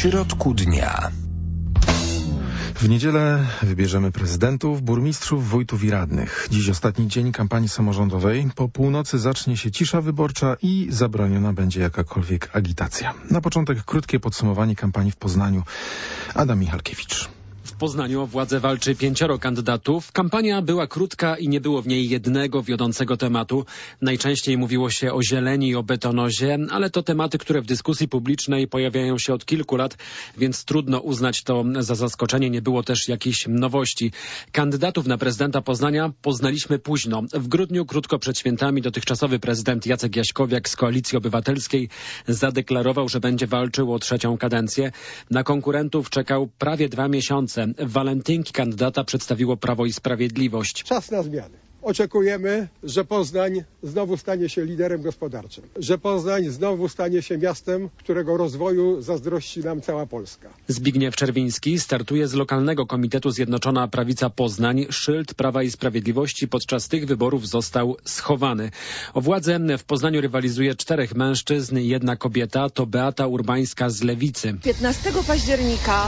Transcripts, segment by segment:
środku dnia. W niedzielę wybierzemy prezydentów, burmistrzów, wójtów i radnych. Dziś ostatni dzień kampanii samorządowej. Po północy zacznie się cisza wyborcza i zabroniona będzie jakakolwiek agitacja. Na początek krótkie podsumowanie kampanii w Poznaniu. Adam Michalkiewicz. W Poznaniu o władzę walczy 5 kandydatów. Kampania była krótka i nie było w niej jednego wiodącego tematu. Najczęściej mówiło się o zieleni i o betonozie, ale to tematy, które w dyskusji publicznej pojawiają się od kilku lat, więc trudno uznać to za zaskoczenie. Nie było też jakichś nowości. Kandydatów na prezydenta Poznania poznaliśmy późno. W grudniu, krótko przed świętami, dotychczasowy prezydent Jacek Jaśkowiak z Koalicji Obywatelskiej zadeklarował, że będzie walczył o 3. kadencję. Na konkurentów czekał prawie 2 miesiące. Walentynki kandydata przedstawiło Prawo i Sprawiedliwość. Czas na zmiany. Oczekujemy, że Poznań znowu stanie się liderem gospodarczym, że Poznań znowu stanie się miastem, którego rozwoju zazdrości nam cała Polska. Zbigniew Czerwiński startuje z lokalnego komitetu Zjednoczona Prawica Poznań. Szyld Prawa i Sprawiedliwości podczas tych wyborów został schowany. O władzę w Poznaniu rywalizuje 4 mężczyzn i 1 kobieta. To Beata Urbańska z Lewicy. 15 października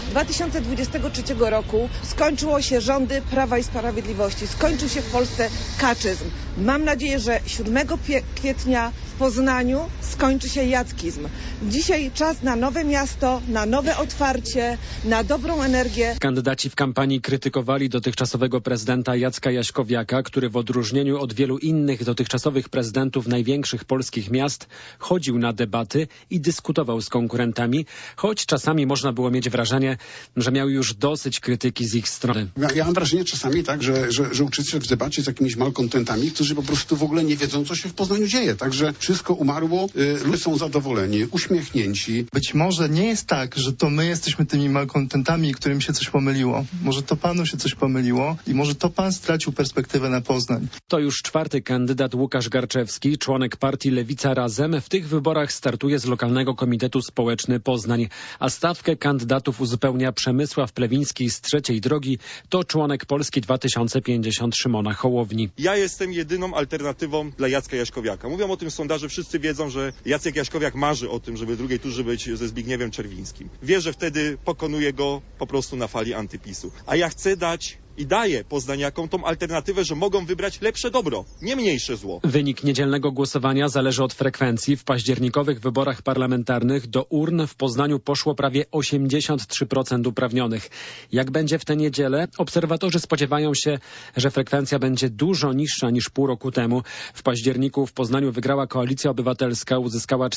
2023 roku skończyło się rządy Prawa i Sprawiedliwości. Skończył się w Polsce kaczyzm. Mam nadzieję, że 7 kwietnia w Poznaniu skończy się jackizm. Dzisiaj czas na nowe miasto, na nowe otwarcie, na dobrą energię. Kandydaci w kampanii krytykowali dotychczasowego prezydenta Jacka Jaśkowiaka, który w odróżnieniu od wielu innych dotychczasowych prezydentów największych polskich miast chodził na debaty i dyskutował z konkurentami, choć czasami można było mieć wrażenie, że miał już dosyć krytyki z ich strony. Ja mam wrażenie czasami tak, że uczestniczę w debacie z jakimiś malkontentami, którzy po prostu w ogóle nie wiedzą, co się w Poznaniu dzieje. Także wszystko umarło, ludzie są zadowoleni, uśmiechnięci. Być może nie jest tak, że to my jesteśmy tymi malkontentami, którym się coś pomyliło. Może to panu się coś pomyliło i może to pan stracił perspektywę na Poznań. To już 4. kandydat Łukasz Garczewski, członek partii Lewica Razem. W tych wyborach startuje z lokalnego komitetu Społeczny Poznań, a stawkę kandydatów uzupełnia Przemysław Plewiński z Trzeciej Drogi. To członek Polski 2050 Szymona Hołowni. Ja jestem jedyną alternatywą dla Jacka Jaśkowiaka. Mówią o tym sondaże, wszyscy wiedzą, że Jacek Jaśkowiak marzy o tym, żeby w drugiej turze być ze Zbigniewem Czerwińskim. Wie, że wtedy pokonuje go po prostu na fali antypisu. A ja chcę dać i daję poznaniakom tą alternatywę, że mogą wybrać lepsze dobro, nie mniejsze zło. Wynik niedzielnego głosowania zależy od frekwencji. W październikowych wyborach parlamentarnych do urn w Poznaniu poszło prawie 83% uprawnionych. Jak będzie w tę niedzielę? Obserwatorzy spodziewają się, że frekwencja będzie dużo niższa niż pół roku temu. W październiku w Poznaniu wygrała Koalicja Obywatelska, uzyskała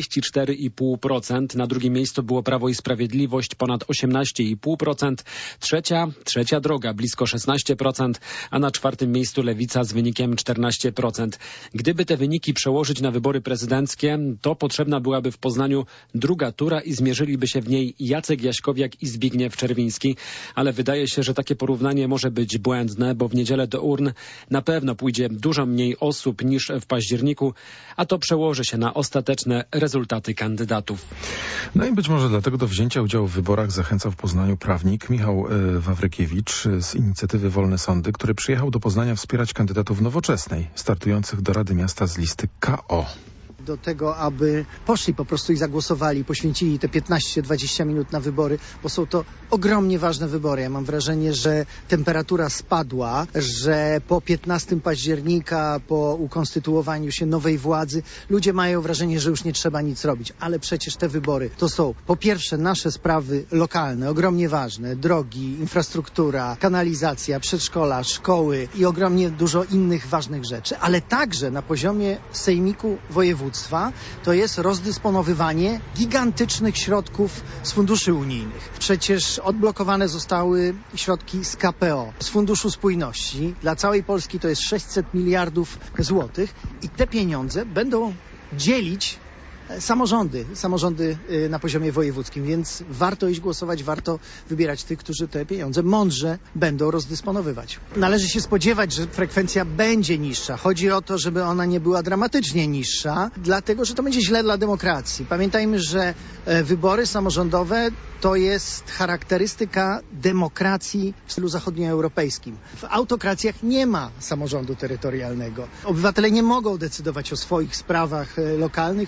44,5%. Na drugim miejscu było Prawo i Sprawiedliwość, ponad 18,5%. Trzecia Droga, blisko 16%, a na 4. miejscu Lewica z wynikiem 14%. Gdyby te wyniki przełożyć na wybory prezydenckie, to potrzebna byłaby w Poznaniu druga tura i zmierzyliby się w niej Jacek Jaśkowiak i Zbigniew Czerwiński. Ale wydaje się, że takie porównanie może być błędne, bo w niedzielę do urn na pewno pójdzie dużo mniej osób niż w październiku, a to przełoży się na ostateczne rezultaty kandydatów. No i być może dlatego do wzięcia udziału w wyborach zachęcał w Poznaniu prawnik Michał Wawrykiewicz z inicjatywy Wolne Sądy, który przyjechał do Poznania wspierać kandydatów Nowoczesnej, startujących do Rady Miasta z listy KO. Do tego, aby poszli po prostu i zagłosowali, poświęcili te 15-20 minut na wybory, bo są to ogromnie ważne wybory. Ja mam wrażenie, że temperatura spadła, że po 15 października, po ukonstytuowaniu się nowej władzy, ludzie mają wrażenie, że już nie trzeba nic robić. Ale przecież te wybory to są po pierwsze nasze sprawy lokalne, ogromnie ważne, drogi, infrastruktura, kanalizacja, przedszkola, szkoły i ogromnie dużo innych ważnych rzeczy, ale także na poziomie sejmiku województwa to jest rozdysponowywanie gigantycznych środków z funduszy unijnych. Przecież odblokowane zostały środki z KPO, z Funduszu Spójności. Dla całej Polski to jest 600 miliardów złotych i te pieniądze będą dzielić samorządy na poziomie wojewódzkim, więc warto iść głosować, warto wybierać tych, którzy te pieniądze mądrze będą rozdysponowywać. Należy się spodziewać, że frekwencja będzie niższa. Chodzi o to, żeby ona nie była dramatycznie niższa, dlatego, że to będzie źle dla demokracji. Pamiętajmy, że wybory samorządowe to jest charakterystyka demokracji w stylu zachodnioeuropejskim. W autokracjach nie ma samorządu terytorialnego. Obywatele nie mogą decydować o swoich sprawach lokalnych. Wszystko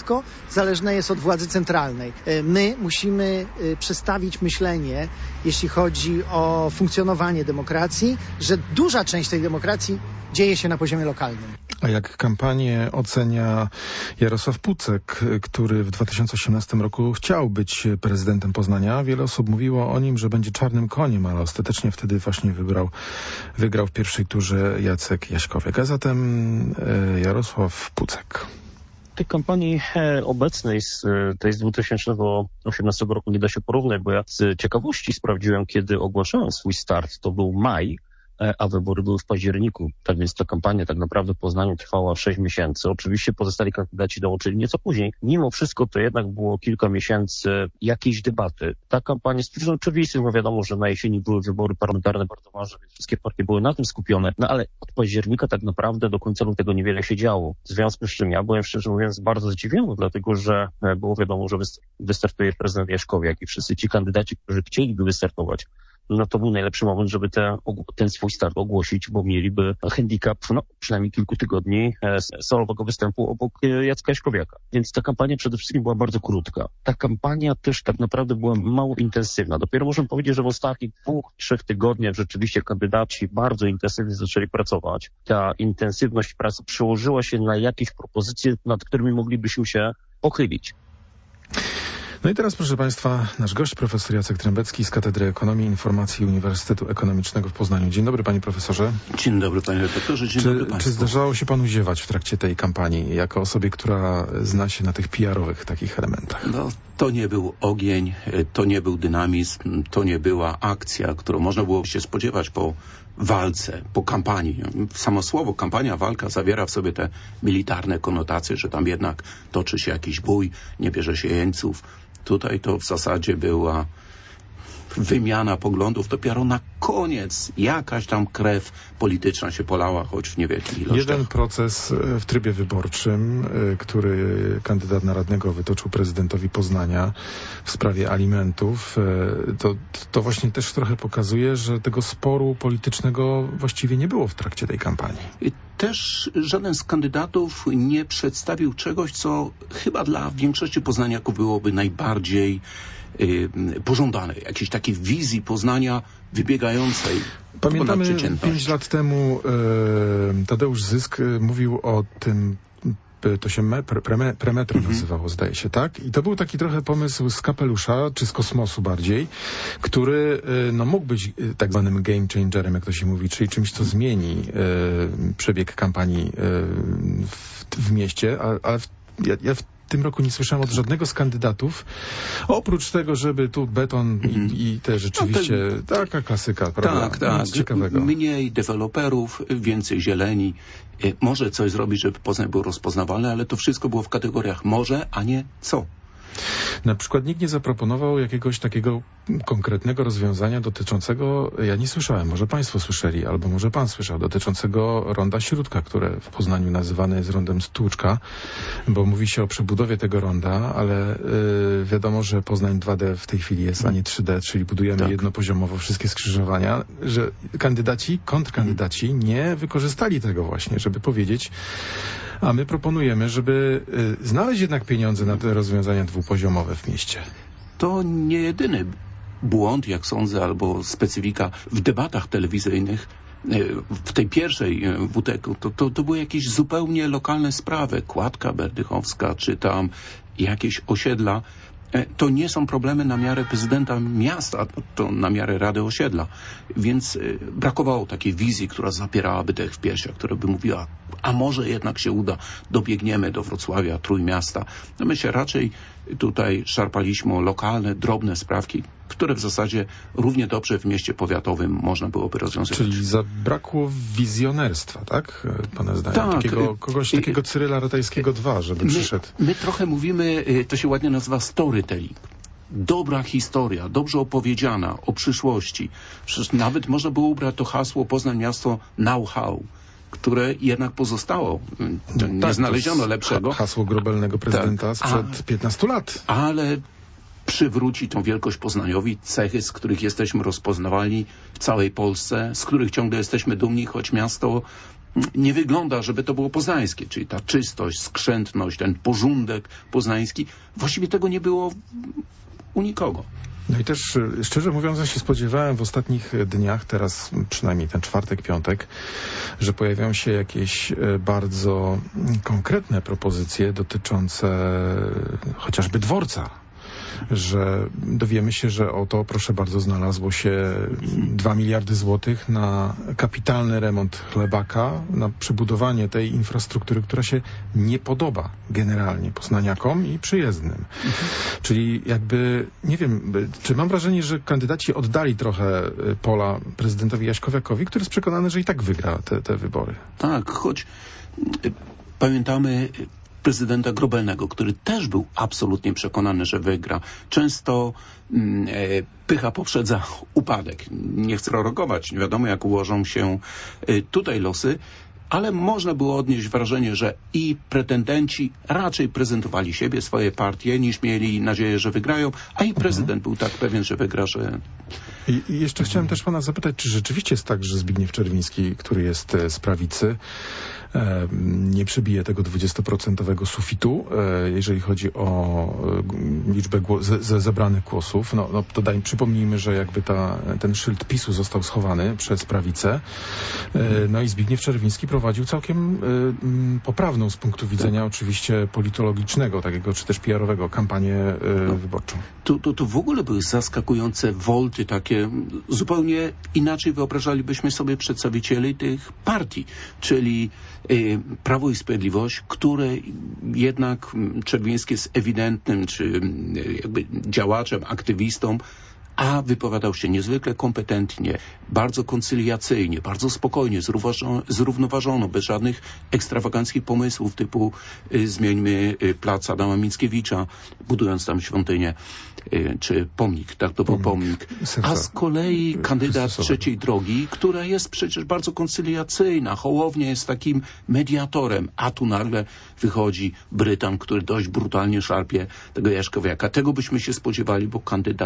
wszystko zależne jest od władzy centralnej. My musimy przestawić myślenie, jeśli chodzi o funkcjonowanie demokracji, że duża część tej demokracji dzieje się na poziomie lokalnym. A jak kampanię ocenia Jarosław Pucek, który w 2018 roku chciał być prezydentem Poznania? Wiele osób mówiło o nim, że będzie czarnym koniem, ale ostatecznie wtedy właśnie wygrał w pierwszej turze Jacek Jaśkowiak. A zatem Jarosław Pucek. Tej kampanii obecnej z 2018 roku nie da się porównać, bo ja z ciekawości sprawdziłem, kiedy ogłaszałem swój start. To był maj, a wybory były w październiku. Tak więc ta kampania tak naprawdę w Poznaniu trwała 6 miesięcy. Oczywiście pozostali kandydaci dołączyli nieco później. Mimo wszystko to jednak było kilka miesięcy jakiejś debaty. Ta kampania z przyczyn oczywistych, bo wiadomo, że na jesieni były wybory parlamentarne bardzo ważne, więc wszystkie partie były na tym skupione. No ale od października tak naprawdę do końca lutego niewiele się działo. W związku z czym ja byłem szczerze mówiąc bardzo zdziwiony, dlatego że było wiadomo, że wystartuje prezydent Jaśkowiak i wszyscy ci kandydaci, którzy chcieliby wystartować, no to był najlepszy moment, żeby ten swój start ogłosić, bo mieliby handicap przynajmniej kilku tygodni solowego występu obok Jacka Jaśkowiaka. Więc ta kampania przede wszystkim była bardzo krótka. Ta kampania też tak naprawdę była mało intensywna. Dopiero możemy powiedzieć, że w ostatnich 2-3 tygodniach rzeczywiście kandydaci bardzo intensywnie zaczęli pracować. Ta intensywność pracy przełożyła się na jakieś propozycje, nad którymi moglibyśmy się pochylić. No i teraz, proszę Państwa, nasz gość, profesor Jacek Trębecki z Katedry Ekonomii i Informacji Uniwersytetu Ekonomicznego w Poznaniu. Dzień dobry, panie profesorze. Dzień dobry, panie redaktorze. Dzień dobry państwu. Czy zdarzało się panu ziewać w trakcie tej kampanii, jako osobie, która zna się na tych PR-owych takich elementach? No, to nie był ogień, to nie był dynamizm, to nie była akcja, którą można było się spodziewać po walce, po kampanii. Samo słowo kampania, walka zawiera w sobie te militarne konotacje, że tam jednak toczy się jakiś bój, nie bierze się jeńców. Tutaj to w zasadzie była wymiana poglądów. Dopiero na koniec jakaś tam krew polityczna się polała, choć w niewielkich ilościach. Jeden proces w trybie wyborczym, który kandydat na radnego wytoczył prezydentowi Poznania w sprawie alimentów, to właśnie też trochę pokazuje, że tego sporu politycznego właściwie nie było w trakcie tej kampanii. Też żaden z kandydatów nie przedstawił czegoś, co chyba dla większości poznaniaków byłoby najbardziej pożądane. Jakiejś takiej wizji Poznania wybiegającej. Pamiętamy 5 lat temu Tadeusz Zysk mówił o tym, to się premetro nazywało, zdaje się, tak? I to był taki trochę pomysł z kapelusza, czy z kosmosu bardziej, który mógł być tak zwanym game changerem, jak to się mówi, czyli czymś, co zmieni przebieg kampanii w mieście, ale ja w tym roku nie słyszałem od żadnego z kandydatów, oprócz tego, żeby tu beton i te rzeczywiście taka klasyka, prawda? Tak. Nic ciekawego. Mniej deweloperów, więcej zieleni. Może coś zrobić, żeby Poznań był rozpoznawalny, ale to wszystko było w kategoriach może, a nie co. Na przykład nikt nie zaproponował jakiegoś takiego konkretnego rozwiązania dotyczącego, ja nie słyszałem, może państwo słyszeli, albo może pan słyszał, dotyczącego ronda Śródka, które w Poznaniu nazywane jest rondem Stłuczka, bo mówi się o przebudowie tego ronda, ale wiadomo, że Poznań 2D w tej chwili jest, a nie 3D, czyli budujemy jednopoziomowo wszystkie skrzyżowania, że kontrkandydaci nie wykorzystali tego właśnie, żeby powiedzieć, a my proponujemy, żeby znaleźć jednak pieniądze na te rozwiązania dwupoziomowe w mieście. To nie jedyny błąd, jak sądzę, albo specyfika w debatach telewizyjnych. W tej pierwszej WTK to były jakieś zupełnie lokalne sprawy. Kładka Berdychowska, czy tam jakieś osiedla. To nie są problemy na miarę prezydenta miasta, to na miarę Rady Osiedla. Więc brakowało takiej wizji, która zapierałaby dech w piersiach, która by mówiła, a może jednak się uda, dobiegniemy do Wrocławia, Trójmiasta. No my się raczej tutaj szarpaliśmy o lokalne, drobne sprawki, które w zasadzie równie dobrze w mieście powiatowym można byłoby rozwiązywać. Czyli zabrakło wizjonerstwa, tak? Pana zdaniem. Tak. Kogoś takiego Cyryla Ratajskiego 2, żeby przyszedł. My trochę mówimy, to się ładnie nazywa storytelling. Dobra historia, dobrze opowiedziana o przyszłości. Przecież nawet można było ubrać to hasło Poznań miasto know-how, które jednak pozostało. Nie znaleziono lepszego. Hasło grobelnego prezydenta sprzed 15 lat. Ale przywróci tą wielkość Poznaniowi, cechy, z których jesteśmy rozpoznawalni w całej Polsce, z których ciągle jesteśmy dumni, choć miasto nie wygląda, żeby to było poznańskie, czyli ta czystość, skrzętność, ten porządek poznański. Właściwie tego nie było u nikogo. No i też, szczerze mówiąc, ja się spodziewałem w ostatnich dniach, teraz przynajmniej ten czwartek, piątek, że pojawią się jakieś bardzo konkretne propozycje dotyczące chociażby dworca. Że dowiemy się, że oto, proszę bardzo, znalazło się 2 miliardy złotych na kapitalny remont Chlebaka, na przebudowanie tej infrastruktury, która się nie podoba generalnie poznaniakom i przyjezdnym. Czyli jakby, nie wiem, czy mam wrażenie, że kandydaci oddali trochę pola prezydentowi Jaśkowiakowi, który jest przekonany, że i tak wygra te wybory. Tak, choć pamiętamy prezydenta Grobelnego, który też był absolutnie przekonany, że wygra. Często pycha poprzedza upadek. Nie chcę prorokować, nie wiadomo jak ułożą się tutaj losy, ale można było odnieść wrażenie, że i pretendenci raczej prezentowali siebie, swoje partie, niż mieli nadzieję, że wygrają, a i prezydent był tak pewien, że wygra, że... I jeszcze chciałem też pana zapytać, czy rzeczywiście jest tak, że Zbigniew Czerwiński, który jest z prawicy, nie przebije tego 20% sufitu, jeżeli chodzi o liczbę zebranych głosów. No to przypomnijmy, że jakby ten szyld PiS-u został schowany przez prawicę. No i Zbigniew Czerwiński prowadził całkiem poprawną z punktu widzenia oczywiście politologicznego, takiego czy też PR-owego kampanię wyborczą. To w ogóle były zaskakujące wolty takie, zupełnie inaczej wyobrażalibyśmy sobie przedstawicieli tych partii, czyli Prawo i Sprawiedliwość, które jednak Czerwiński jest ewidentnym, czy jakby działaczem, aktywistą, a wypowiadał się niezwykle kompetentnie, bardzo koncyliacyjnie, bardzo spokojnie, zrównoważono, bez żadnych ekstrawaganckich pomysłów typu zmieńmy plac Adama Mickiewicza, budując tam świątynię, czy pomnik, tak to był pomnik. A z kolei kandydat trzeciej drogi, która jest przecież bardzo koncyliacyjna, Hołownia jest takim mediatorem, a tu nagle wychodzi Brytan, który dość brutalnie szarpie tego Jaśkowiaka. Tego byśmy się spodziewali, bo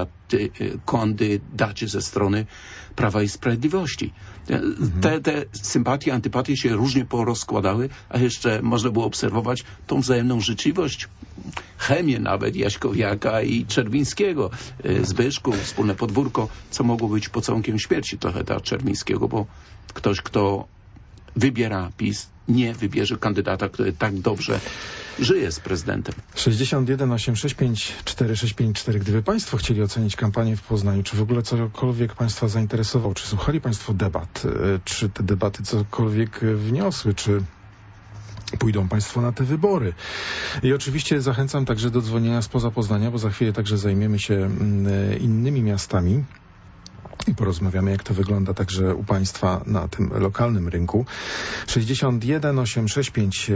kandydaci ze strony Prawa i Sprawiedliwości. Te sympatie, antypatie się różnie porozkładały, a jeszcze można było obserwować tą wzajemną życzliwość, chemię nawet Jaśkowiaka i Czerwińskiego. Zbyszku, wspólne podwórko, co mogło być pocałunkiem śmierci trochę dla Czerwińskiego, bo ktoś, kto wybiera PiS, nie wybierze kandydata, który tak dobrze żyje z prezydentem. 61 865 4654. Gdyby państwo chcieli ocenić kampanię w Poznaniu, czy w ogóle cokolwiek państwa zainteresował, czy słuchali państwo debat, czy te debaty cokolwiek wniosły, czy pójdą państwo na te wybory. I oczywiście zachęcam także do dzwonienia spoza Poznania, bo za chwilę także zajmiemy się innymi miastami i porozmawiamy, jak to wygląda także u państwa na tym lokalnym rynku. 61 865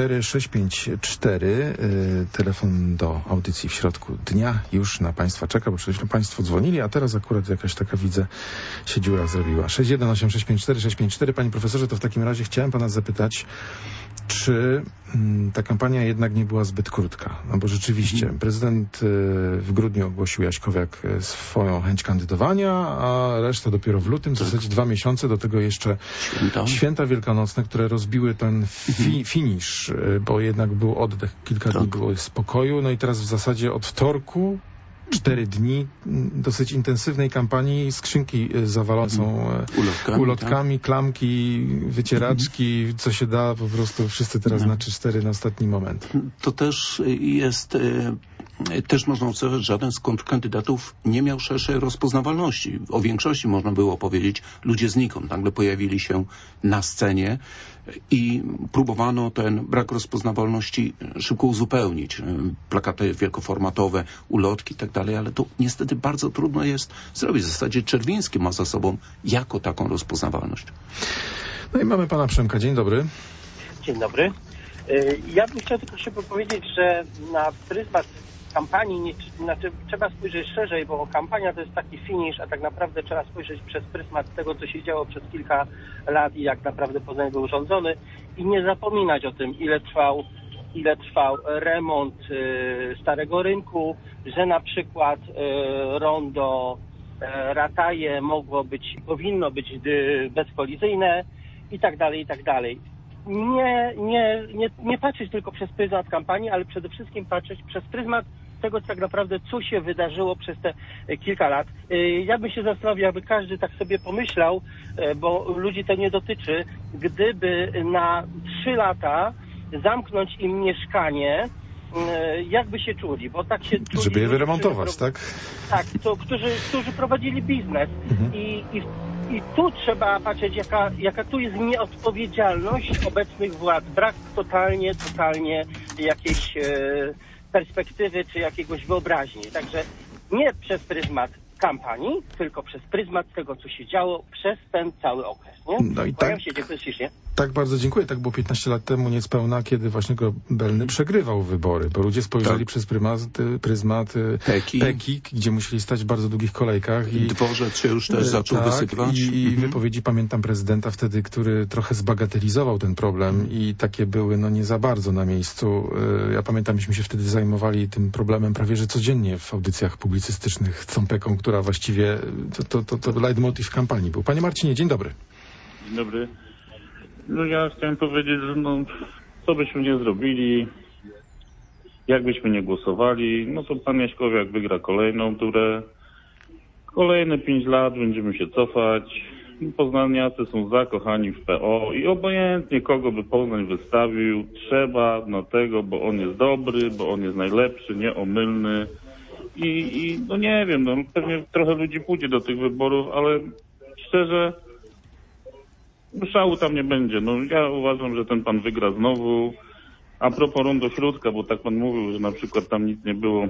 4654. Telefon do audycji w środku dnia już na państwa czeka, bo przecież państwo dzwonili, a teraz akurat jakaś taka, widzę, się dziura zrobiła. 61 865 4654. Panie profesorze, to w takim razie chciałem pana zapytać, czy ta kampania jednak nie była zbyt krótka? No bo rzeczywiście prezydent w grudniu ogłosił Jaśkowiak swoją chęć kandydowania, a reszta dopiero w lutym, w zasadzie 2 miesiące, do tego jeszcze święta wielkanocne, które rozbiły ten finisz, bo jednak był oddech, kilka dni było spokoju, no i teraz w zasadzie od wtorku 4 dni dosyć intensywnej kampanii, skrzynki zawalone są ulotkami, klamki, wycieraczki, co się da, po prostu wszyscy teraz na 3-4 na ostatni moment. To też jest... Też można obserwować, że żaden z kontrkandydatów nie miał szerszej rozpoznawalności. O większości można było powiedzieć, ludzie znikąd. Nagle pojawili się na scenie i próbowano ten brak rozpoznawalności szybko uzupełnić. Plakaty wielkoformatowe, ulotki i tak dalej, ale to niestety bardzo trudno jest zrobić. W zasadzie Czerwiński ma za sobą jako taką rozpoznawalność. No i mamy pana Przemka. Dzień dobry. Dzień dobry. Ja bym chciał tylko się powiedzieć, że na pryzmat kampanii trzeba spojrzeć szerzej, bo kampania to jest taki finisz, a tak naprawdę trzeba spojrzeć przez pryzmat tego, co się działo przez kilka lat i jak naprawdę Poznań był rządzony i nie zapominać o tym, ile trwał remont Starego Rynku, że na przykład rondo Rataje powinno być bezkolizyjne i tak dalej, i tak dalej. Nie patrzeć tylko przez pryzmat kampanii, ale przede wszystkim patrzeć przez pryzmat tego tak naprawdę, co się wydarzyło przez te kilka lat. Ja bym się zastanowił, jakby każdy tak sobie pomyślał, bo ludzi to nie dotyczy, gdyby na 3 lata zamknąć im mieszkanie, jakby się czuli, bo tak się czuli. Żeby je wyremontować, tak? Tak, którzy prowadzili biznes. I tu trzeba patrzeć, jaka tu jest nieodpowiedzialność obecnych władz. Brak totalnie jakiejś perspektywy czy jakiegoś wyobraźni. Także nie przez pryzmat kampanii, tylko przez pryzmat tego, co się działo przez ten cały okres. Nie? No i tak, tak, bardzo dziękuję. Tak było 15 lat temu niespełna, kiedy właśnie Belny przegrywał wybory, bo ludzie spojrzeli przez pryzmat Peki, gdzie musieli stać w bardzo długich kolejkach. I dworzec się już też zaczął wysypywać. I wypowiedzi, pamiętam, prezydenta wtedy, który trochę zbagatelizował ten problem i takie były nie za bardzo na miejscu. Ja pamiętam, myśmy się wtedy zajmowali tym problemem prawie że codziennie w audycjach publicystycznych z tą Peką, która właściwie to leitmotiv kampanii był. Panie Marcinie, dzień dobry. Dzień dobry. No ja chciałem powiedzieć, że co byśmy nie zrobili, jakbyśmy nie głosowali, to pan Jaśkowiak wygra kolejną turę. Kolejne 5 lat będziemy się cofać. Poznaniacy są zakochani w PO i obojętnie kogo by Poznań wystawił, trzeba tego, bo on jest dobry, bo on jest najlepszy, nieomylny. I nie wiem, pewnie trochę ludzi pójdzie do tych wyborów, ale szczerze szału tam nie będzie. Ja uważam, że ten pan wygra znowu. A propos Rondo Śródka, bo tak pan mówił, że na przykład tam nic nie było.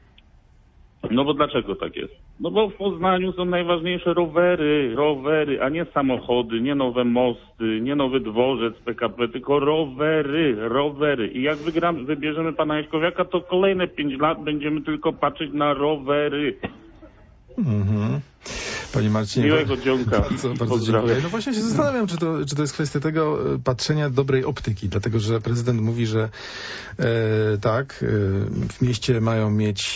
Bo dlaczego tak jest? Bo w Poznaniu są najważniejsze rowery, a nie samochody, nie nowe mosty, nie nowy dworzec PKP, tylko rowery. I jak wybierzemy pana Jaśkowiaka, to kolejne 5 lat będziemy tylko patrzeć na rowery. Panie Marcinie, miłego dzionka. Bardzo dziękuję. Właśnie się zastanawiam, czy to jest kwestia tego patrzenia dobrej optyki, dlatego że prezydent mówi, że w mieście mają mieć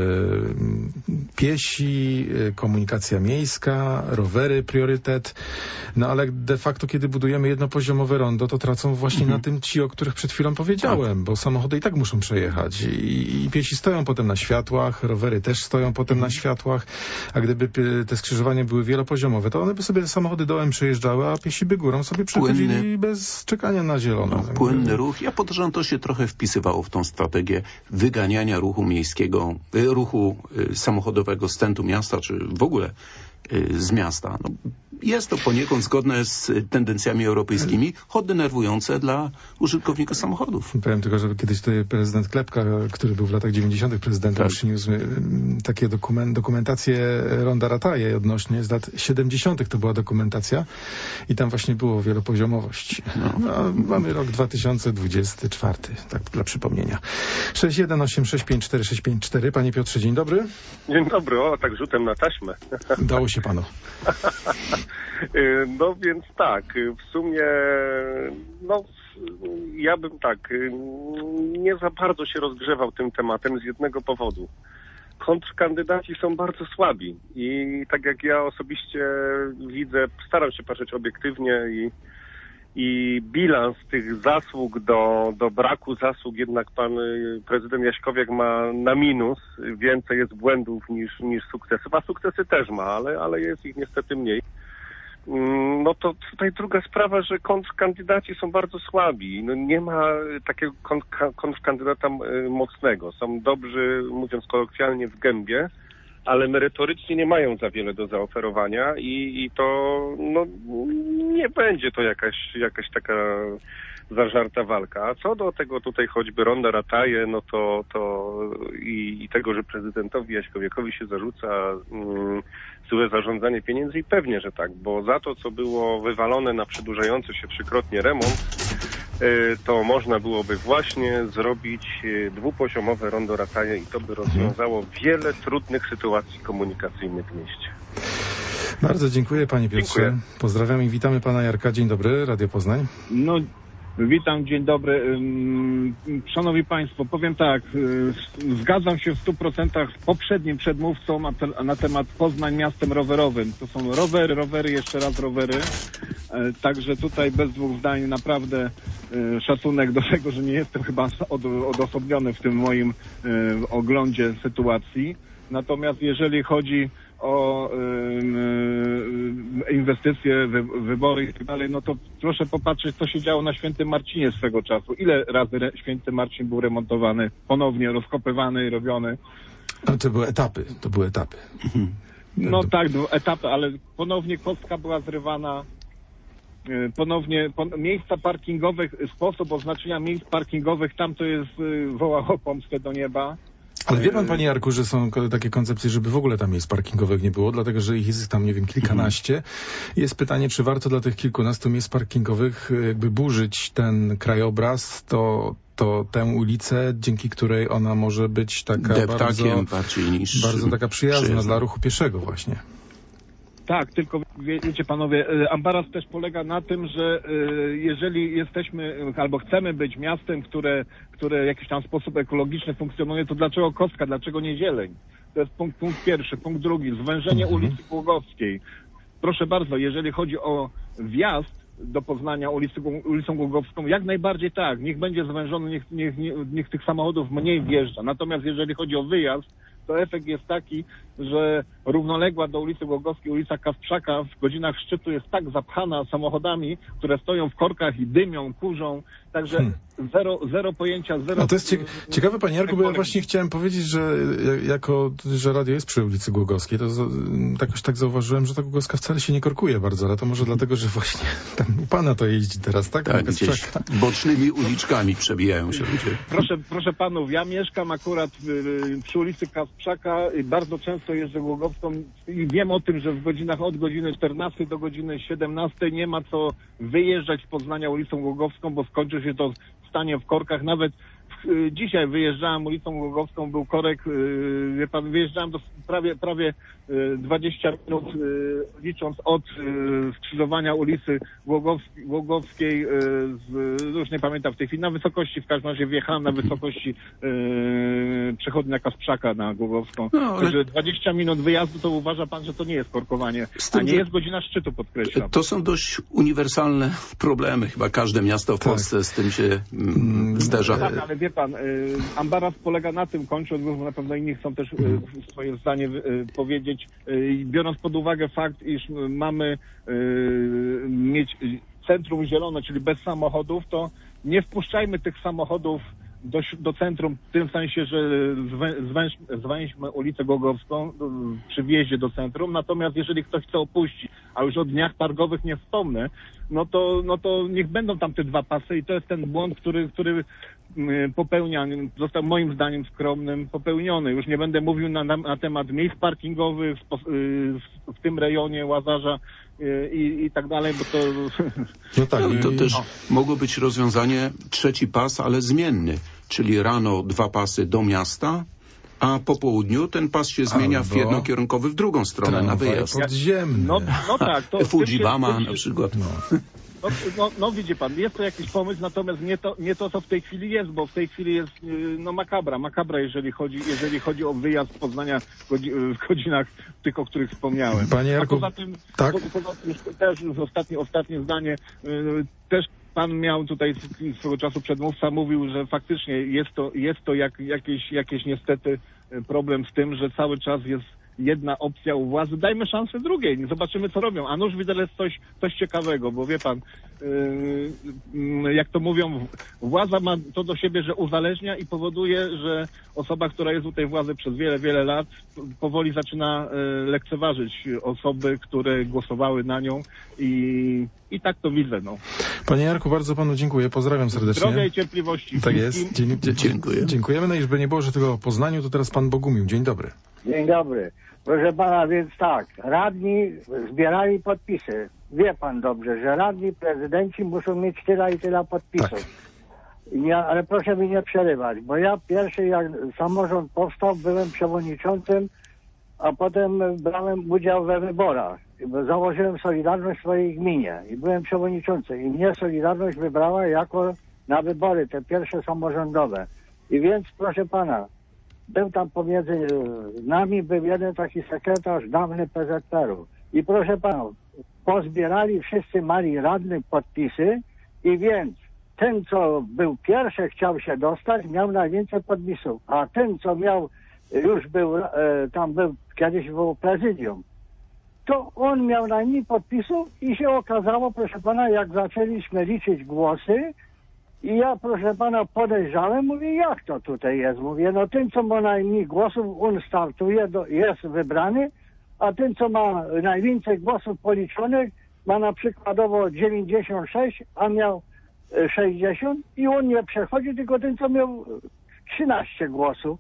piesi, komunikacja miejska, rowery, priorytet, ale de facto, kiedy budujemy jednopoziomowe rondo, to tracą właśnie na tym ci, o których przed chwilą powiedziałem, bo samochody i tak muszą przejechać i piesi stoją potem na światłach, rowery też stoją potem na światłach, a gdyby te skrzyżowania były wielopoziomowe, to one by sobie samochody dołem przejeżdżały, a piesi by górą sobie przechodzili bez czekania na zielono. Płynny ruch. Ja podejrzewam, to się trochę wpisywało w tą strategię wyganiania ruchu miejskiego, ruchu samochodowego z centrum miasta, czy w ogóle z miasta. Jest to poniekąd zgodne z tendencjami europejskimi, choć denerwujące dla użytkowników samochodów. Powiem tylko, że kiedyś tutaj prezydent Klepka, który był w latach 90. prezydentem, przyniósł takie dokumentacje Ronda Rataje odnośnie z lat 70. to była dokumentacja i tam właśnie było wielopoziomowość. Mamy rok 2024, tak dla przypomnienia. 618654654. Panie Piotrze, dzień dobry. Dzień dobry, tak rzutem na taśmę. Dało się panu. Więc tak, w sumie ja bym nie za bardzo się rozgrzewał tym tematem z jednego powodu. Kontrkandydaci są bardzo słabi i tak jak ja osobiście widzę, staram się patrzeć obiektywnie i bilans tych zasług do braku zasług jednak pan prezydent Jaśkowiak ma na minus. Więcej jest błędów niż sukcesów, a sukcesy też ma, ale jest ich niestety mniej. To tutaj druga sprawa, że kontrkandydaci są bardzo słabi. Nie ma takiego kontrkandydata mocnego. Są dobrzy, mówiąc kolokwialnie, w gębie, ale merytorycznie nie mają za wiele do zaoferowania i to nie będzie to jakaś taka zażarta walka. A co do tego tutaj choćby Ronda Rataje, i tego, że prezydentowi Jaśkowiakowi się zarzuca złe zarządzanie pieniędzy i pewnie, że tak, bo za to, co było wywalone na przedłużający się 3-krotnie remont, to można byłoby właśnie zrobić dwupoziomowe Rondo Rataje i to by rozwiązało wiele trudnych sytuacji komunikacyjnych w mieście. Bardzo dziękuję, panie Piotrze. Dziękuję. Pozdrawiam i witamy pana Jarka. Dzień dobry, Radio Poznań. Witam, dzień dobry. Szanowni Państwo, powiem tak, zgadzam się w 100% z poprzednim przedmówcą na temat Poznań miastem rowerowym. To są rowery, jeszcze raz rowery. Także tutaj bez dwóch zdań naprawdę szacunek do tego, że nie jestem chyba odosobniony w tym moim oglądzie sytuacji. Natomiast jeżeli chodzi o inwestycje, wybory i tak dalej, no to proszę popatrzeć, co się działo na Świętym Marcinie swego czasu. Ile razy Święty Marcin był remontowany, ponownie rozkopywany i robiony. No to były etapy. No tak, etapy, ale ponownie kostka była zrywana. Ponownie miejsca parkingowe, sposób oznaczenia miejsc parkingowych, tam to jest wołało pomstę do nieba. Ale wie pan, panie Jarku, że są takie koncepcje, żeby w ogóle tam miejsc parkingowych nie było, dlatego że ich jest tam, nie wiem, kilkanaście. Jest pytanie, czy warto dla tych kilkunastu miejsc parkingowych jakby burzyć ten krajobraz, to tę ulicę, dzięki której ona może być taka bardzo taka przyjazna dla ruchu pieszego właśnie. Tak, tylko wiecie panowie, ambaras też polega na tym, że jeżeli jesteśmy albo chcemy być miastem, które w jakiś tam sposób ekologiczny funkcjonuje, to dlaczego kostka, dlaczego nie zieleń? To jest punkt pierwszy. Punkt drugi, zwężenie ulicy Głogowskiej. Proszę bardzo, jeżeli chodzi o wjazd do Poznania ulicą Głogowską, jak najbardziej tak, niech będzie zwężony, niech tych samochodów mniej wjeżdża. Natomiast jeżeli chodzi o wyjazd, to efekt jest taki, że równoległa do ulicy Głogowskiej ulica Kasprzaka w godzinach szczytu jest tak zapchana samochodami, które stoją w korkach i dymią, kurzą, także zero pojęcia, zero... No to jest ciekawe, panie Jarku, bo ja właśnie chciałem powiedzieć, że radio jest przy ulicy Głogowskiej, to jakoś tak zauważyłem, że ta Głogowska wcale się nie korkuje bardzo, ale to może dlatego, że właśnie tam u pana to jeździ teraz, tak? Tak, gdzieś bocznymi uliczkami przebijają się ludzie. Proszę panów, ja mieszkam akurat przy ulicy Kasprzaka i bardzo często jeżdżę Głogowską i wiem o tym, że w godzinach od godziny 14 do godziny 17 nie ma co wyjeżdżać z Poznania ulicą Głogowską, bo skończy się to stanie w korkach. Nawet dzisiaj wyjeżdżałem ulicą Głogowską, był korek, wie pan, wyjeżdżałem do prawie 20 minut, licząc od skrzyżowania ulicy Głogowskiej, już nie pamiętam w tej chwili, na wysokości, w każdym razie wjechałem na wysokości przechodnia Kasprzaka na Głogowską. No, także 20 minut wyjazdu, to uważa pan, że to nie jest korkowanie, a nie jest godzina szczytu, podkreślam. To są dość uniwersalne problemy, chyba każde miasto w Polsce z tym się zderza. Tak, ale wie pan, ambaras polega na tym, kończąc, bo na pewno inni chcą też swoje zdanie powiedzieć, biorąc pod uwagę fakt, iż mamy mieć centrum zielone, czyli bez samochodów, to nie wpuszczajmy tych samochodów do centrum, w tym sensie, że zwęźmy ulicę Głogowską przy wjeździe do centrum, natomiast jeżeli ktoś chce opuścić, a już o dniach targowych nie wspomnę, no to niech będą tam te dwa pasy i to jest ten błąd, który popełnia, został moim zdaniem skromnym popełniony. Już nie będę mówił na temat miejsc parkingowych w tym rejonie Łazarza i tak dalej, bo to... No tak, to też mogło być rozwiązanie trzeci pas, ale zmienny, czyli rano 2 pasy do miasta, a po południu ten pas się zmienia w jednokierunkowy w drugą stronę na wyjazd. Podziemny. No tak. To Fujibama na przykład. No widzi pan, jest to jakiś pomysł, natomiast nie to, co w tej chwili jest, bo w tej chwili jest makabra, jeżeli chodzi o wyjazd z Poznania w godzinach tych, o których wspomniałem. Panie Jarku, poza tym też ostatnie zdanie, też pan miał tutaj swego czasu przedmówca mówił, że faktycznie jest to jakieś niestety problem z tym, że cały czas jest jedna opcja u władzy, dajmy szansę drugiej, zobaczymy co robią, a nuż widzę coś ciekawego, bo wie pan, jak to mówią, władza ma to do siebie, że uzależnia i powoduje, że osoba, która jest u tej władzy przez wiele lat, powoli zaczyna lekceważyć osoby, które głosowały na nią i tak to widzę, no. Panie Jarku, bardzo panu dziękuję, pozdrawiam serdecznie. Zdrowia i cierpliwości. Tak jest. Dziękuję. Dziękujemy, no i żeby nie było, że tylko o Poznaniu, to teraz pan Bogumił. Dzień dobry. Dzień dobry. Proszę pana, więc tak, radni zbierali podpisy. Wie pan dobrze, że radni, prezydenci muszą mieć tyle i tyle podpisów. Tak. Ale proszę mi nie przerywać, bo ja pierwszy, jak samorząd powstał, byłem przewodniczącym, a potem brałem udział we wyborach. założyłem Solidarność w swojej gminie i byłem przewodniczący i mnie Solidarność wybrała jako na wybory, te pierwsze samorządowe. I więc, proszę pana, był tam pomiędzy nami, był jeden taki sekretarz dawny PZPR-u. I proszę pana, pozbierali wszyscy mali radnych podpisy i więc ten, co był pierwszy, chciał się dostać, miał najwięcej podpisów, a ten, co miał, już był, tam był, kiedyś było prezydium, to on miał najmniej podpisów i się okazało, proszę pana, jak zaczęliśmy liczyć głosy i ja, proszę pana, podejrzałem, mówię, jak to tutaj jest? Mówię, no ten, co ma najmniej głosów, on startuje, jest wybrany, a ten, co ma najwięcej głosów policzonych, ma na przykładowo 96, a miał 60 i on nie przechodzi, tylko ten, co miał 13 głosów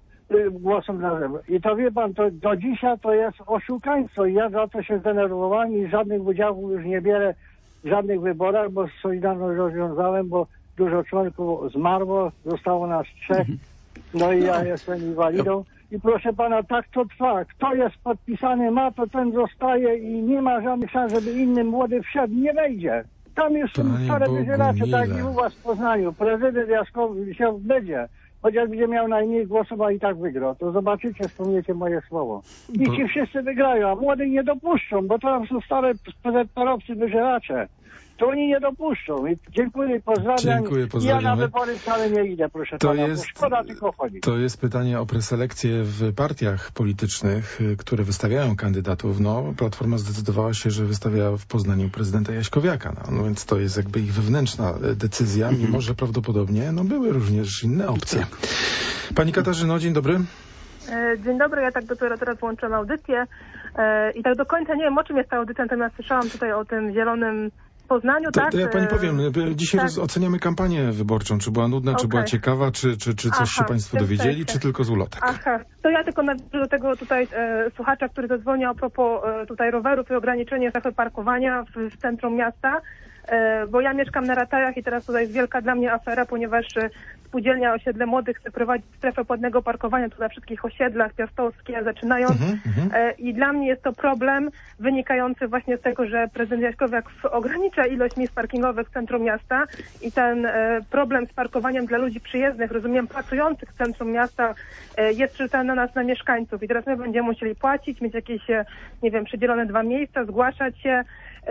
na zewnątrz. I to wie pan, to do dzisiaj to jest oszukaństwo i ja za to się zdenerwowałem i żadnych udziałów już nie bierę w żadnych wyborach, bo Solidarność rozwiązałem, bo dużo członków zmarło, zostało nas 3, no i ja jestem inwalidą. I proszę pana, tak to trwa. Kto jest podpisany ma, to ten zostaje i nie ma żadnych szans, żeby inny młody wszedł. Nie wejdzie. Tam już są stare wyżyracze, tak jak i u was w Poznaniu. Prezydent Jaskowski się będzie. Chociaż będzie miał najmniej głosów, a i tak wygrał. To zobaczycie, wspomniecie moje słowo. I ci wszyscy wygrają, a młodych nie dopuszczą, bo tam są stare PZPR-owcy wyżyracze. To oni nie dopuszczą. I dziękuję, pozdrawiam. Dziękuję, ja na wybory wcale nie idę, proszę pana. Bo szkoda tylko chodzić. To jest pytanie o preselekcję w partiach politycznych, które wystawiają kandydatów. No, Platforma zdecydowała się, że wystawia w Poznaniu prezydenta Jaśkowiaka. No więc to jest jakby ich wewnętrzna decyzja, mimo że prawdopodobnie były również inne opcje. Pani Katarzyno, dzień dobry. Dzień dobry, ja tak dopiero teraz włączyłam audycję i tak do końca nie wiem, o czym jest ta audycja, natomiast słyszałam tutaj o tym zielonym Poznaniu, tak? To ja pani powiem, dzisiaj oceniamy kampanię wyborczą, czy była nudna, czy była ciekawa, czy coś się państwo dowiedzieli, czy tylko z ulotek? Aha, to ja tylko nawiążę do tego tutaj słuchacza, który zadzwonił a propos tutaj rowerów i ograniczenia strefy parkowania w centrum miasta, bo ja mieszkam na Ratajach i teraz tutaj jest wielka dla mnie afera, ponieważ Spółdzielnia Osiedle Młodych chce prowadzić strefę płatnego parkowania tu na wszystkich osiedlach piastowskich, zaczynając. I dla mnie jest to problem wynikający właśnie z tego, że prezydent Jaśkowiak ogranicza ilość miejsc parkingowych w centrum miasta i ten problem z parkowaniem dla ludzi przyjezdnych, rozumiem, pracujących w centrum miasta jest czytany na nas, na mieszkańców. I teraz my będziemy musieli płacić, mieć jakieś, nie wiem, przydzielone 2 miejsca, zgłaszać się.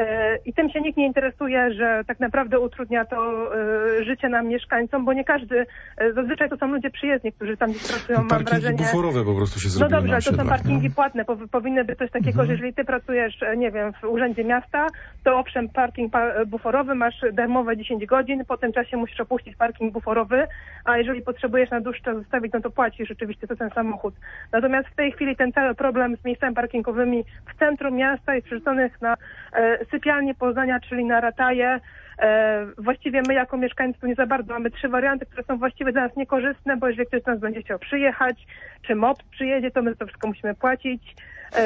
I tym się nikt nie interesuje, że tak naprawdę utrudnia to życie nam mieszkańcom, bo nie każdy, zazwyczaj to są ludzie przyjezdni, którzy tam gdzieś pracują, mam wrażenie. Parkingi buforowe po prostu się zrobiły. No dobrze, ale to są parkingi płatne, powinny być coś takiego, że jeżeli ty pracujesz, nie wiem, w urzędzie miasta, to owszem, parking buforowy, masz darmowe 10 godzin, po tym czasie musisz opuścić parking buforowy, a jeżeli potrzebujesz na dłuższy czas zostawić, no to płacisz rzeczywiście za ten samochód. Natomiast w tej chwili ten cały problem z miejscami parkingowymi w centrum miasta jest przerzuconych na sypialnie Poznania, czyli na Rataje. Właściwie my jako mieszkańcy tu nie za bardzo mamy 3 warianty, które są właściwie dla nas niekorzystne, bo jeżeli ktoś z nas będzie chciał przyjechać, czy MOP przyjedzie, to my to wszystko musimy płacić.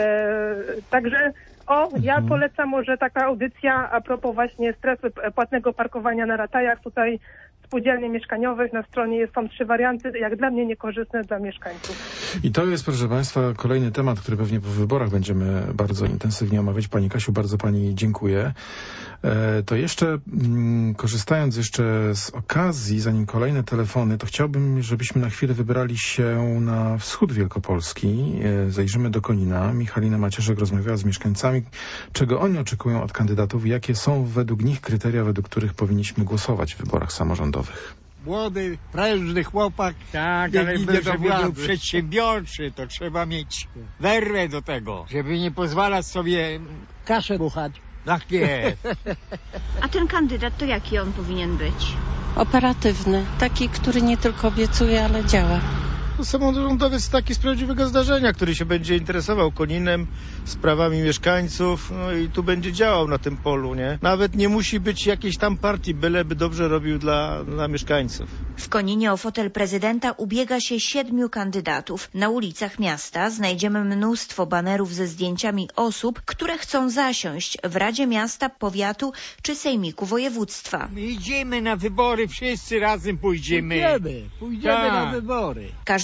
Także ja polecam może taka audycja a propos właśnie strefy płatnego parkowania na Ratajach. Tutaj spółdzielni mieszkaniowych na stronie są 3 warianty, jak dla mnie niekorzystne dla mieszkańców. I to jest, proszę państwa, kolejny temat, który pewnie po wyborach będziemy bardzo intensywnie omawiać. Pani Kasiu, bardzo pani dziękuję. To jeszcze, korzystając jeszcze z okazji, zanim kolejne telefony, to chciałbym, żebyśmy na chwilę wybrali się na wschód Wielkopolski. Zajrzymy do Konina. Michalina Macierzek rozmawiała z mieszkańcami, czego oni oczekują od kandydatów i jakie są według nich kryteria, według których powinniśmy głosować w wyborach samorządowych. Młody, prężny chłopak, tak, ale żeby był przedsiębiorczy, to trzeba mieć werwę do tego, żeby nie pozwalać sobie kaszę ruchać. Tak jest. A ten kandydat to jaki on powinien być? Operatywny, taki, który nie tylko obiecuje, ale działa. Samorządowiec taki z prawdziwego zdarzenia, który się będzie interesował Koninem, sprawami mieszkańców, no i tu będzie działał na tym polu, nie? Nawet nie musi być jakiejś tam partii, byleby dobrze robił dla mieszkańców. W Koninie o fotel prezydenta ubiega się 7 kandydatów. Na ulicach miasta znajdziemy mnóstwo banerów ze zdjęciami osób, które chcą zasiąść w Radzie Miasta, Powiatu czy Sejmiku Województwa. My idziemy na wybory, wszyscy razem pójdziemy. Pójdziemy na wybory. Każdy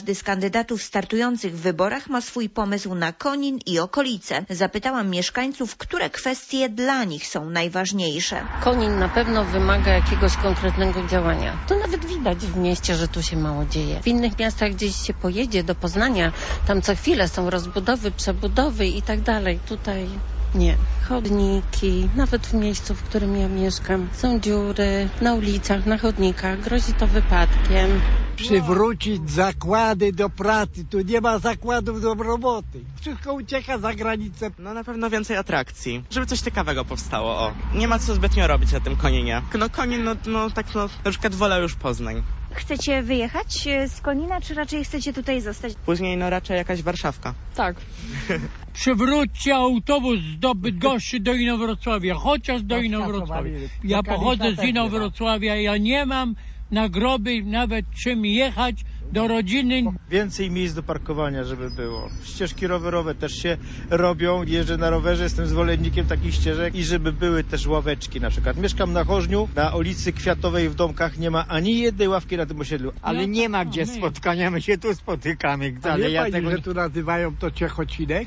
każdy z kandydatów startujących w wyborach ma swój pomysł na Konin i okolice. Zapytałam mieszkańców, które kwestie dla nich są najważniejsze. Konin na pewno wymaga jakiegoś konkretnego działania. To nawet widać w mieście, że tu się mało dzieje. W innych miastach gdzieś się pojedzie do Poznania, tam co chwilę są rozbudowy, przebudowy i tak dalej. Tutaj nie. Chodniki, nawet w miejscu, w którym ja mieszkam, są dziury na ulicach, na chodnikach, grozi to wypadkiem. Przywrócić zakłady do pracy, tu nie ma zakładów do roboty. Wszystko ucieka za granicę. No na pewno więcej atrakcji, żeby coś ciekawego powstało, o. Nie ma co zbytnio robić na tym Koninie. No Konin, na przykład wolę już Poznań. Chcecie wyjechać z Konina, czy raczej chcecie tutaj zostać? Później raczej jakaś Warszawka. Tak. Przywróćcie autobus do Bydgoszczy, do Inowrocławia, chociaż do Inowrocławia. Ja pochodzę z Inowrocławia, ja nie mam na groby nawet czym jechać do rodziny. Więcej miejsc do parkowania, żeby było. Ścieżki rowerowe też się robią. Jeżdżę na rowerze, jestem zwolennikiem takich ścieżek i żeby były też ławeczki na przykład. Mieszkam na Chorzniu, na ulicy Kwiatowej w Domkach nie ma ani jednej ławki na tym osiedlu. Ale nie ma gdzie spotkania, my się tu spotykamy. Ale ja tego, że tu nazywają to Ciechocinek?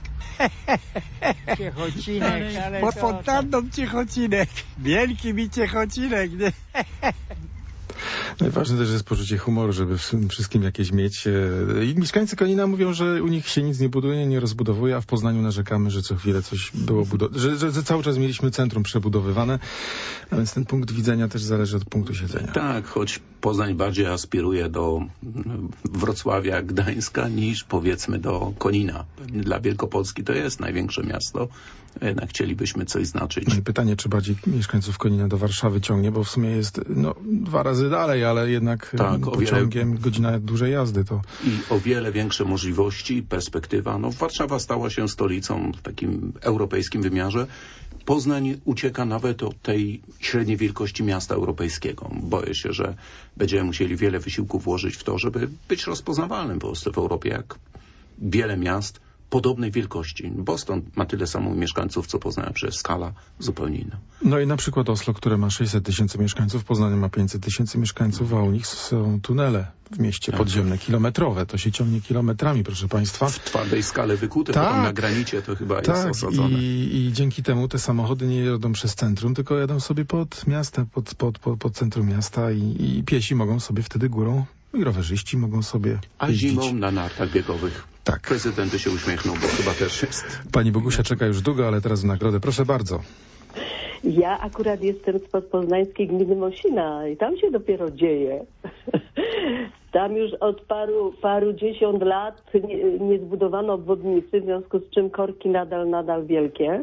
Ciechocinek, ale pod fontanną Ciechocinek. Wielki mi Ciechocinek, nie? Najważniejsze też jest poczucie humoru, żeby w tym wszystkim jakieś mieć. I mieszkańcy Konina mówią, że u nich się nic nie buduje, nie rozbudowuje, a w Poznaniu narzekamy, że co chwilę coś było że cały czas mieliśmy centrum przebudowywane, a więc ten punkt widzenia też zależy od punktu siedzenia. Tak, choć Poznań bardziej aspiruje do Wrocławia, Gdańska niż powiedzmy do Konina. Pewnie dla Wielkopolski to jest największe miasto, jednak chcielibyśmy coś znaczyć. No i pytanie, czy bardziej mieszkańców Konina do Warszawy ciągnie, bo w sumie jest 2 razy dalej, ale jednak tak, pociągiem godzina dłużej jazdy. To... I o wiele większe możliwości, perspektywa. Warszawa stała się stolicą w takim europejskim wymiarze. Poznań ucieka nawet od tej średniej wielkości miasta europejskiego. Boję się, że będziemy musieli wiele wysiłków włożyć w to, żeby być rozpoznawalnym po prostu w Europie, jak wiele miast podobnej wielkości. Boston ma tyle samo mieszkańców, co Poznań, przecież skala zupełnie inna. No i na przykład Oslo, które ma 600 000 mieszkańców, Poznań ma 500 000 mieszkańców, a u nich są tunele w mieście podziemne, kilometrowe. To się ciągnie kilometrami, proszę państwa. W twardej skale wykute, potem na granicie to chyba jest osadzone. I dzięki temu te samochody nie jadą przez centrum, tylko jadą sobie pod miasta, pod centrum miasta i piesi mogą sobie wtedy górą, i rowerzyści mogą sobie A jeździć. zimą na nartach biegowych. Tak. Prezydent się uśmiechnął, bo chyba też jest. Pani Bogusia czeka już długo, ale teraz w nagrodę. Proszę bardzo. Ja akurat jestem spod poznańskiej gminy Mosina i tam się dopiero dzieje. Tam już od parudziesiąt lat nie zbudowano obwodnicy, w związku z czym korki nadal wielkie.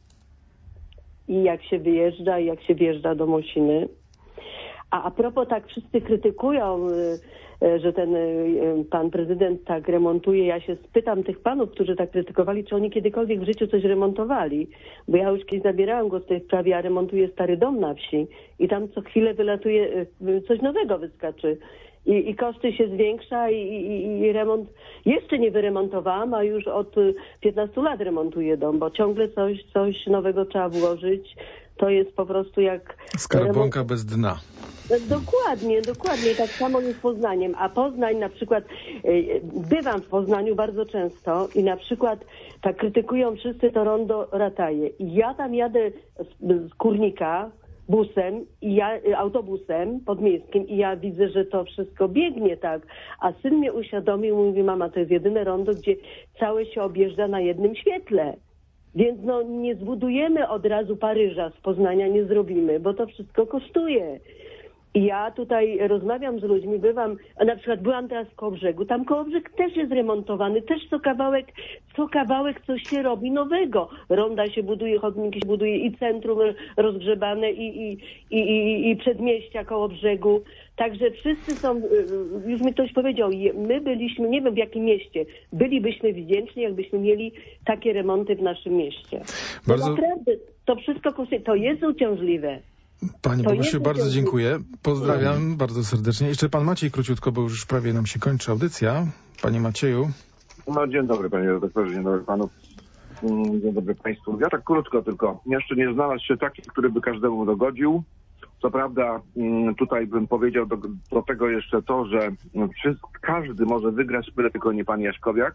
I jak się wyjeżdża, i jak się wjeżdża do Mosiny. A propos, tak wszyscy krytykują, że ten pan prezydent tak remontuje. Ja się spytam tych panów, którzy tak krytykowali, czy oni kiedykolwiek w życiu coś remontowali. Bo ja już kiedyś zabierałam go z tej sprawy, a remontuję stary dom na wsi i tam co chwilę wylatuje, coś nowego wyskaczy. I koszty się zwiększa i remont jeszcze nie wyremontowałam, a już od 15 lat remontuję dom, bo ciągle coś nowego trzeba włożyć. To jest po prostu jak... Skarbonka bez dna. Dokładnie. Tak samo jest z Poznaniem. A Poznań na przykład, bywam w Poznaniu bardzo często i na przykład tak krytykują wszyscy to rondo Rataje. I ja tam jadę z Kurnika busem autobusem podmiejskim i ja widzę, że to wszystko biegnie tak. A syn mnie uświadomił, mówi, mama, to jest jedyne rondo, gdzie całe się objeżdża na jednym świetle. Więc nie zbudujemy od razu Paryża z Poznania, nie zrobimy, bo to wszystko kosztuje. I ja tutaj rozmawiam z ludźmi, na przykład byłam teraz w Kołobrzegu, tam Kołobrzeg też jest remontowany, też co kawałek coś się robi nowego. Ronda się buduje, chodniki się buduje i centrum rozgrzebane i przedmieścia Kołobrzegu. Także wszyscy są, już mi ktoś powiedział, my byliśmy, nie wiem w jakim mieście, bylibyśmy wdzięczni, jakbyśmy mieli takie remonty w naszym mieście. Bardzo... Naprawdę, to wszystko kosztuje, to jest uciążliwe. Pani Bogusiu, bardzo dziękuję. Pozdrawiam bardzo serdecznie. Jeszcze pan Maciej króciutko, bo już prawie nam się kończy audycja. Panie Macieju. No, dzień dobry panie redaktorze, dzień dobry panu. Dzień dobry państwu. Ja tak krótko tylko. Jeszcze nie znalazł się taki, który by każdemu dogodził. Co prawda tutaj bym powiedział do tego jeszcze to, że każdy może wygrać, byle tylko nie pan Jaśkowiak.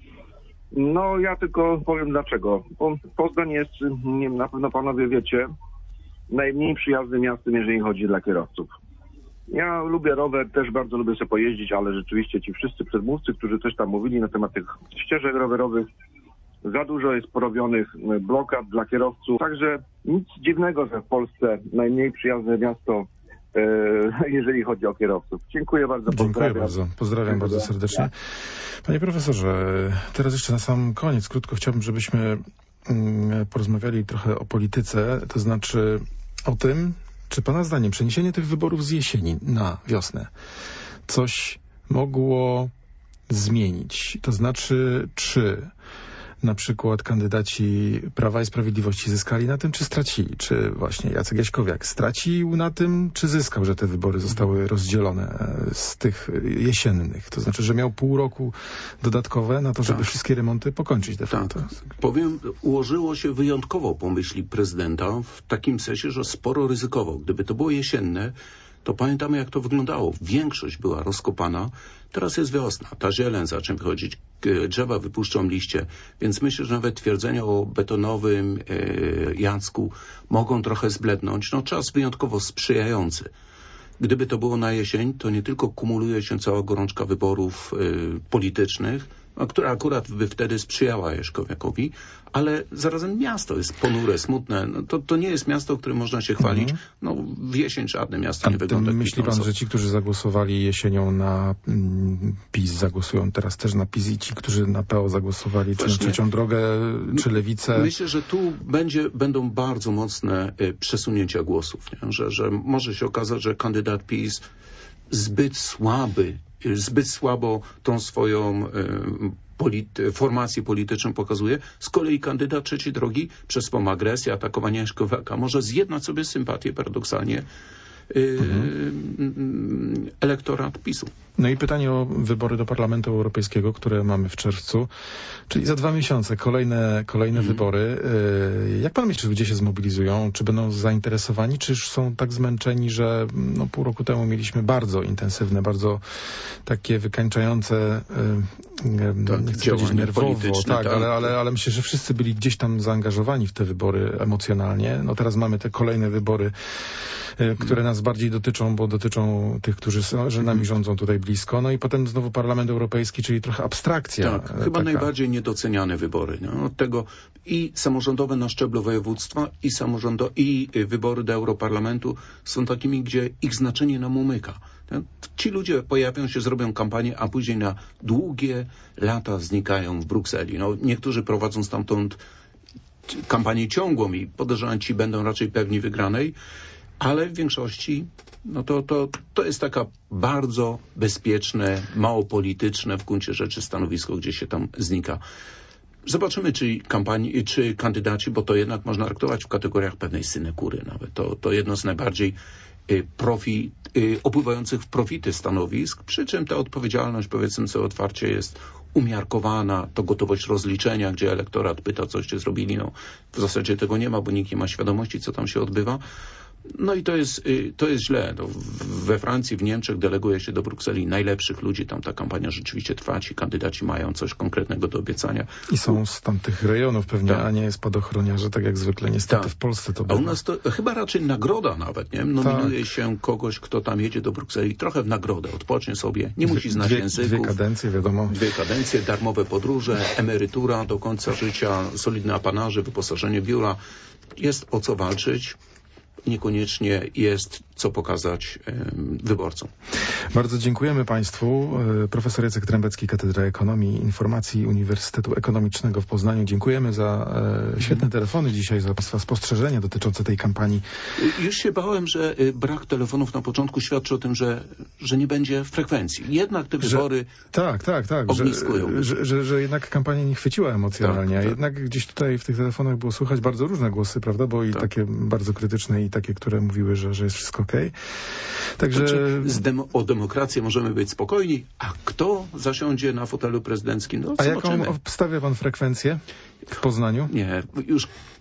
No ja tylko powiem dlaczego. Poznań jest, na pewno panowie wiecie, najmniej przyjaznym miastem, jeżeli chodzi dla kierowców. Ja lubię rower, też bardzo lubię sobie pojeździć, ale rzeczywiście ci wszyscy przedmówcy, którzy coś tam mówili na temat tych ścieżek rowerowych, za dużo jest porobionych blokad dla kierowców. Także nic dziwnego, że w Polsce najmniej przyjazne miasto, jeżeli chodzi o kierowców. Dziękuję bardzo. Dziękuję bardzo. Pozdrawiam bardzo serdecznie. Panie profesorze, teraz jeszcze na sam koniec krótko chciałbym, żebyśmy porozmawiali trochę o polityce, to znaczy o tym, czy pana zdaniem przeniesienie tych wyborów z jesieni na wiosnę coś mogło zmienić? To znaczy, czy na przykład kandydaci Prawa i Sprawiedliwości zyskali na tym, czy stracili? Czy właśnie Jacek Jaśkowiak stracił na tym, czy zyskał, że te wybory zostały rozdzielone z tych jesiennych? To znaczy, że miał pół roku dodatkowe na to, żeby wszystkie remonty pokończyć de facto. Powiem, ułożyło się wyjątkowo po myśli prezydenta w takim sensie, że sporo ryzykował. Gdyby to było jesienne, to pamiętamy, jak to wyglądało. Większość była rozkopana. Teraz jest wiosna. Ta zieleń zacznie wychodzić. Drzewa wypuszczą liście. Więc myślę, że nawet twierdzenia o betonowym Jacku mogą trochę zblednąć. No czas wyjątkowo sprzyjający. Gdyby to było na jesień, to nie tylko kumuluje się cała gorączka wyborów politycznych, która akurat by wtedy sprzyjała Jaśkowiakowi, ale zarazem miasto jest ponure, smutne. No to nie jest miasto, którym można się chwalić. No w jesień żadne miasto nie wygląda. Myśli pan, że ci, którzy zagłosowali jesienią na PiS, zagłosują teraz też na PiS i ci, którzy na PO zagłosowali, czy na Trzecią Drogę, czy Lewicę? Myślę, że tu będą bardzo mocne przesunięcia głosów. Nie? Że może się okazać, że kandydat PiS zbyt słabo tą swoją formację polityczną pokazuje. Z kolei kandydat Trzeciej Drogi przez swą agresję, atakowanie Jaśkowiaka może zjednać sobie sympatię paradoksalnie elektorat PiS-u. No i pytanie o wybory do Parlamentu Europejskiego, które mamy w czerwcu, czyli za 2 miesiące kolejne wybory. Jak pan myśli, ludzie się zmobilizują? Czy będą zainteresowani, czy już są tak zmęczeni, że pół roku temu mieliśmy bardzo intensywne, bardzo takie wykańczające, nie chcę powiedzieć nerwowo, ale myślę, że wszyscy byli gdzieś tam zaangażowani w te wybory emocjonalnie. No teraz mamy te kolejne wybory, które nas bardziej dotyczą, bo dotyczą tych, którzy że nami rządzą tutaj blisko. No i potem znowu Parlament Europejski, czyli trochę abstrakcja. Tak, chyba najbardziej niedoceniane wybory. No, od tego i samorządowe na szczeblu województwa i wybory do Europarlamentu są takimi, gdzie ich znaczenie nam umyka. Ci ludzie pojawią się, zrobią kampanię, a później na długie lata znikają w Brukseli. No, niektórzy prowadzą stamtąd kampanię ciągłą i podejrzewam, ci będą raczej pewni wygranej, ale w większości to jest taka bardzo bezpieczne, mało polityczne w gruncie rzeczy stanowisko, gdzie się tam znika. Zobaczymy, czy kandydaci, bo to jednak można traktować w kategoriach pewnej synekury nawet. To jedno z najbardziej opływających w profity stanowisk, przy czym ta odpowiedzialność, powiedzmy sobie otwarcie, jest umiarkowana, to gotowość rozliczenia, gdzie elektorat pyta, coście zrobili. No, w zasadzie tego nie ma, bo nikt nie ma świadomości, co tam się odbywa. No i to jest źle. We Francji, w Niemczech deleguje się do Brukseli najlepszych ludzi. Tam ta kampania rzeczywiście trwa. Ci kandydaci mają coś konkretnego do obiecania. I są z tamtych rejonów pewnie, a nie spadochroniarze, tak jak zwykle. Niestety w Polsce to a u nas to chyba raczej nagroda nawet, nie? Nominuje się kogoś, kto tam jedzie do Brukseli trochę w nagrodę. Odpocznie sobie. Nie musi znać języków. 2 kadencje, wiadomo. 2 kadencje, darmowe podróże, emerytura do końca życia, solidne apanaże, wyposażenie biura. Jest o co walczyć. Niekoniecznie jest co pokazać wyborcom. Bardzo dziękujemy Państwu. Profesor Jacek Trębecki, Katedra Ekonomii i Informacji Uniwersytetu Ekonomicznego w Poznaniu. Dziękujemy za świetne telefony dzisiaj, za Państwa spostrzeżenia dotyczące tej kampanii. Już się bałem, że brak telefonów na początku świadczy o tym, że nie będzie frekwencji. Jednak te wybory ogniskują. Że jednak kampania nie chwyciła emocjonalnie, a jednak gdzieś tutaj w tych telefonach było słychać bardzo różne głosy, prawda? Bo i takie bardzo krytyczne, i takie, które mówiły, że jest wszystko okej. Także o demokrację możemy być spokojni, a kto zasiądzie na fotelu prezydenckim? No, a jaką obstawia pan frekwencję w Poznaniu? Nie, już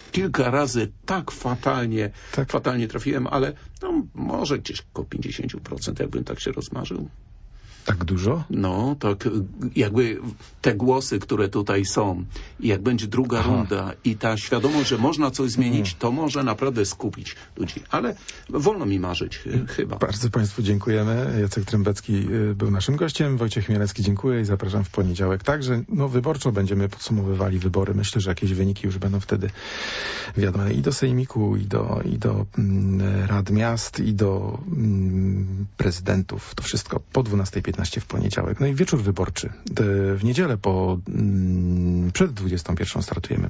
kilka razy tak fatalnie trafiłem, ale no, może gdzieś około 50%, jakbym tak się rozmarzył. Tak dużo? No, tak jakby te głosy, które tutaj są, i jak będzie druga runda i ta świadomość, że można coś zmienić, to może naprawdę skupić ludzi. Ale wolno mi marzyć, chyba. Bardzo Państwu dziękujemy. Jacek Trębecki był naszym gościem. Wojciech Chmielewski, dziękuję i zapraszam w poniedziałek. Także wyborczo będziemy podsumowywali wybory. Myślę, że jakieś wyniki już będą wtedy wiadome i do Sejmiku, i do Rad Miast, i do prezydentów. To wszystko po 12:15 w poniedziałek. No i wieczór wyborczy. W niedzielę przed 21 startujemy.